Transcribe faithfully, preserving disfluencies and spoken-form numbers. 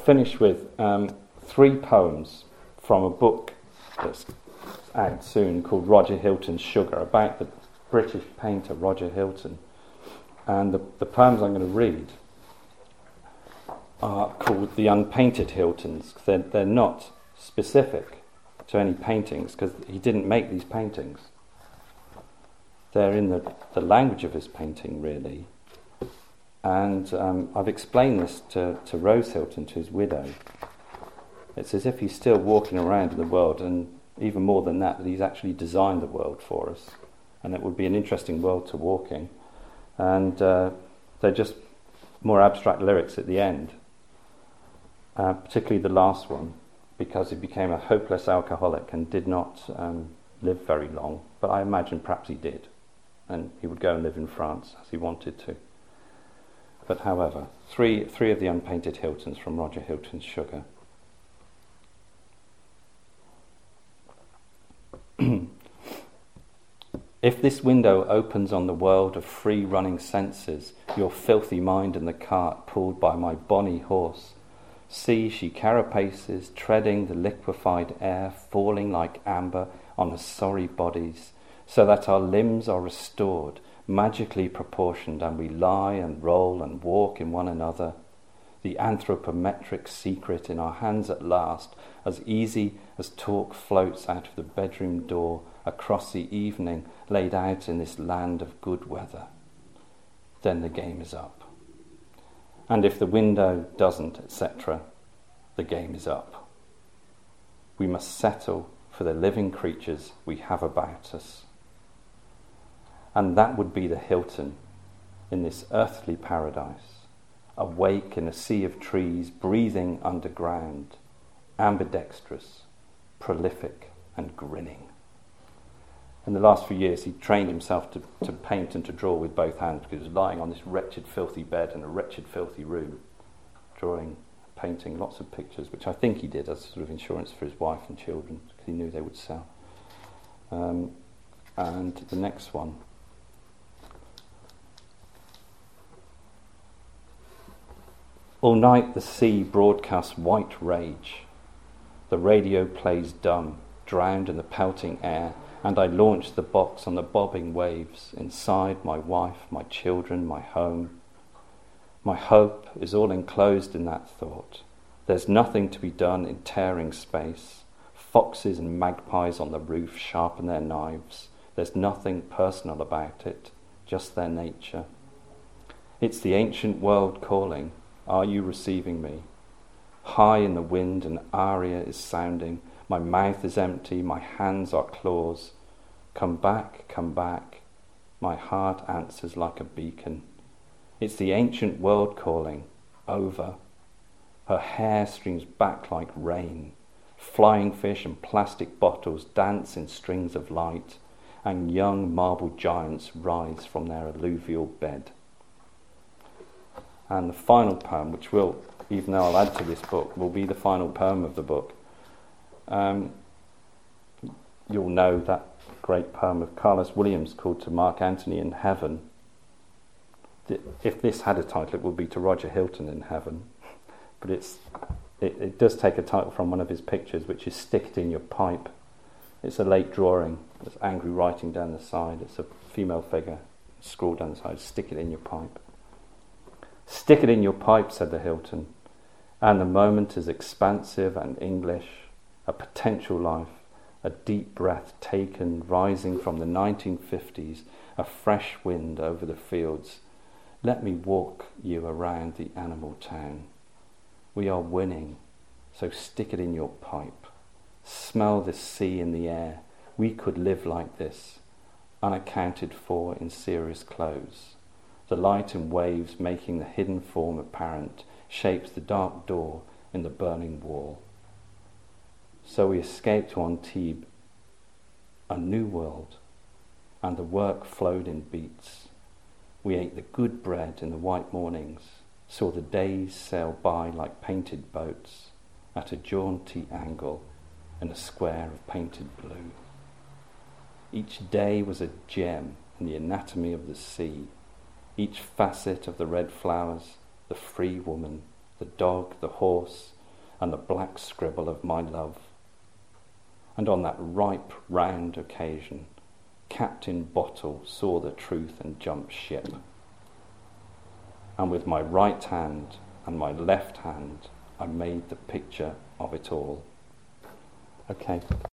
finish with um, three poems from a book that's out soon called Roger Hilton's Sugar, about the British painter Roger Hilton. And the, the poems I'm going to read are called The Unpainted Hiltons. They're, they're not specific to any paintings because he didn't make these paintings. They're in the, the language of his painting, really. And um, I've explained this to, to Rose Hilton, to his widow. It's as if he's still walking around in the world, and even more than that, that he's actually designed the world for us. And it would be an interesting world to walk in. And uh, they're just more abstract lyrics at the end, uh, particularly the last one, because he became a hopeless alcoholic and did not um, live very long. But I imagine perhaps he did, and he would go and live in France as he wanted to. But however, three, three of the Unpainted Hiltons from Roger Hilton's Sugar. If this window opens on the world of free-running senses, your filthy mind in the cart pulled by my bonny horse, see, she carapaces, treading the liquefied air, falling like amber on her sorry bodies, so that our limbs are restored, magically proportioned, and we lie and roll and walk in one another, the anthropometric secret in our hands at last, as easy as talk floats out of the bedroom door across the evening laid out in this land of good weather. Then the game is up. And if the window doesn't, et cetera, the game is up. We must settle for the living creatures we have about us. And that would be the Hilton in this earthly paradise, awake in a sea of trees, breathing underground, ambidextrous, prolific and grinning. In the last few years, he trained himself to, to paint and to draw with both hands because he was lying on this wretched, filthy bed in a wretched, filthy room, drawing, painting lots of pictures, which I think he did as sort of insurance for his wife and children because he knew they would sell. Um, and the next one. All night the sea broadcasts white rage. The radio plays dumb, drowned in the pelting air, and I launch the box on the bobbing waves, inside my wife, my children, my home. My hope is all enclosed in that thought. There's nothing to be done in tearing space. Foxes and magpies on the roof sharpen their knives. There's nothing personal about it, just their nature. It's the ancient world calling. Are you receiving me? High in the wind an aria is sounding. My mouth is empty, my hands are claws. Come back, come back. My heart answers like a beacon. It's the ancient world calling. Over. Her hair streams back like rain. Flying fish and plastic bottles dance in strings of light, and young marble giants rise from their alluvial bed. And the final poem, which will, even though I'll add to this book, will be the final poem of the book. Um, you'll know that great poem of Carlos Williams called To Mark Antony in Heaven. If this had a title, it would be To Roger Hilton in Heaven. But it's it, it does take a title from one of his pictures, which is Stick It in Your Pipe. It's a late drawing. There's angry writing down the side. It's a female figure scrawled down the side. Stick it in your pipe. Stick it in your pipe, said the Hilton, and the moment is expansive and English, a potential life, a deep breath taken, rising from the nineteen fifties, a fresh wind over the fields. Let me walk you around the animal town. We are winning, so stick it in your pipe. Smell the sea in the air. We could live like this, unaccounted for in serious clothes. The light and waves making the hidden form apparent shapes the dark door in the burning wall. So we escaped to Antibes, a new world, and the work flowed in beats. We ate the good bread in the white mornings, saw the days sail by like painted boats at a jaunty angle in a square of painted blue. Each day was a gem in the anatomy of the sea, each facet of the red flowers, the free woman, the dog, the horse, and the black scribble of my love. And on that ripe, round occasion, Captain Bottle saw the truth and jumped ship. And with my right hand and my left hand, I made the picture of it all. Okay.